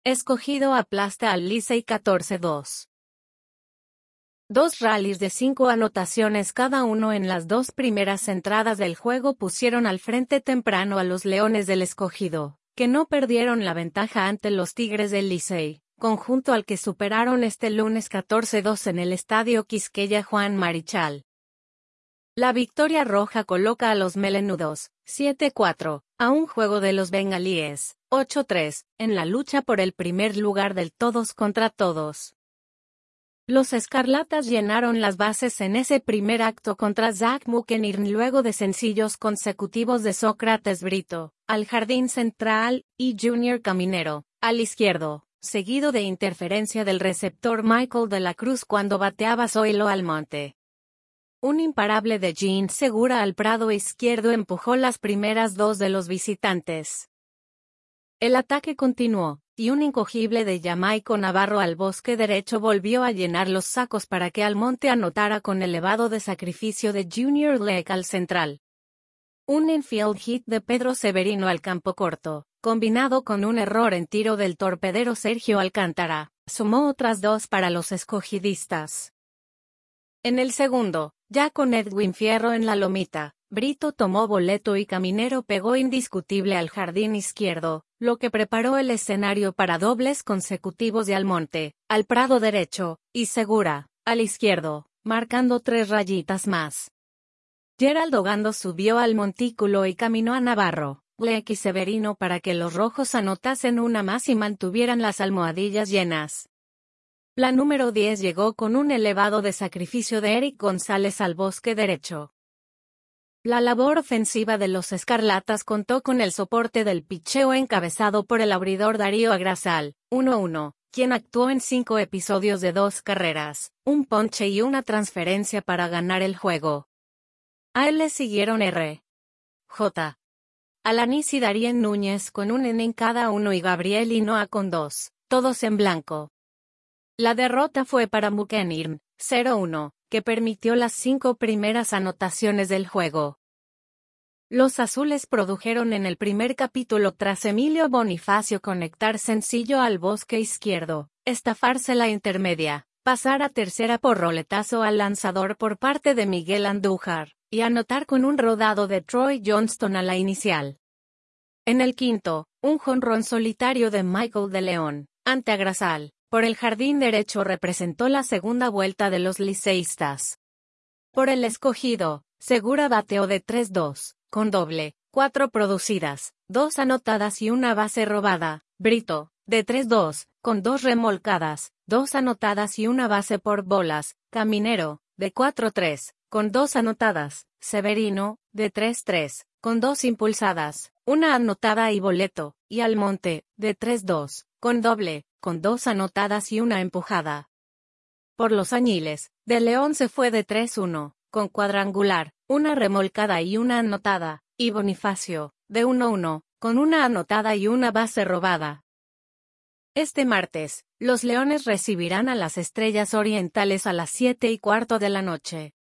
Escogido aplasta al Licey 14-2. Dos rallies de 5 anotaciones cada uno en las dos primeras entradas del juego pusieron al frente temprano a los Leones del Escogido, que no perdieron la ventaja ante los Tigres del Licey, conjunto al que superaron este lunes 14-2 en el Estadio Quisqueya Juan Marichal. La victoria roja coloca a los melenudos, 7-4, a un juego de los bengalíes, 8-3, en la lucha por el primer lugar del todos contra todos. Los escarlatas llenaron las bases en ese primer acto contra Zach McEnirn luego de sencillos consecutivos de Sócrates Brito, al jardín central, y Junior Caminero, al izquierdo, seguido de interferencia del receptor Michael de la Cruz cuando bateaba Zoilo Almonte. Un imparable de Jean Segura al prado izquierdo empujó las primeras dos de los visitantes. El ataque continuó, y un incogible de Jamaico Navarro al bosque derecho volvió a llenar los sacos para que Almonte anotara con elevado de sacrificio de Junior Leck al central. Un infield hit de Pedro Severino al campo corto, combinado con un error en tiro del torpedero Sergio Alcántara, sumó otras dos para los escogidistas. En el segundo, ya con Edwin Fierro en la lomita, Brito tomó boleto y Caminero pegó indiscutible al jardín izquierdo, lo que preparó el escenario para dobles consecutivos de Almonte, al prado derecho, y Segura, al izquierdo, marcando 3 rayitas más. Geraldo Gando subió al montículo y caminó a Navarro, Leck y Severino para que los rojos anotasen una más y mantuvieran las almohadillas llenas. La número 10 llegó con un elevado de sacrificio de Eric González al bosque derecho. La labor ofensiva de los Escarlatas contó con el soporte del picheo encabezado por el abridor Darío Agrasal, 1-1, quien actuó en 5 episodios de 2 carreras, un ponche y una transferencia para ganar el juego. A él le siguieron R. J. Alanis y Darien Núñez con un inning cada uno y Gabriel Hinoa con 2, todos en blanco. La derrota fue para McEnirn, 0-1, que permitió las 5 primeras anotaciones del juego. Los azules produjeron en el primer capítulo tras Emilio Bonifacio conectar sencillo al bosque izquierdo, estafarse la intermedia, pasar a tercera por roletazo al lanzador por parte de Miguel Andújar, y anotar con un rodado de Troy Johnston a la inicial. En el quinto, un jonrón solitario de Michael de León, ante Agrasal, por el jardín derecho representó la segunda vuelta de los liceístas. Por el Escogido, Segura bateó de 3-2, con doble, 4 producidas, 2 anotadas y una base robada. Brito, de 3-2, con 2 remolcadas, 2 anotadas y una base por bolas. Caminero, de 4-3, con 2 anotadas. Severino, de 3-3, con 2 impulsadas, una anotada y boleto. Y Almonte, de 3-2, con doble, con 2 anotadas y una empujada. Por los Añiles, de León se fue de 3-1, con cuadrangular, una remolcada y una anotada, y Bonifacio, de 1-1, con una anotada y una base robada. Este martes, los Leones recibirán a las Estrellas Orientales a las 7:15 de la noche.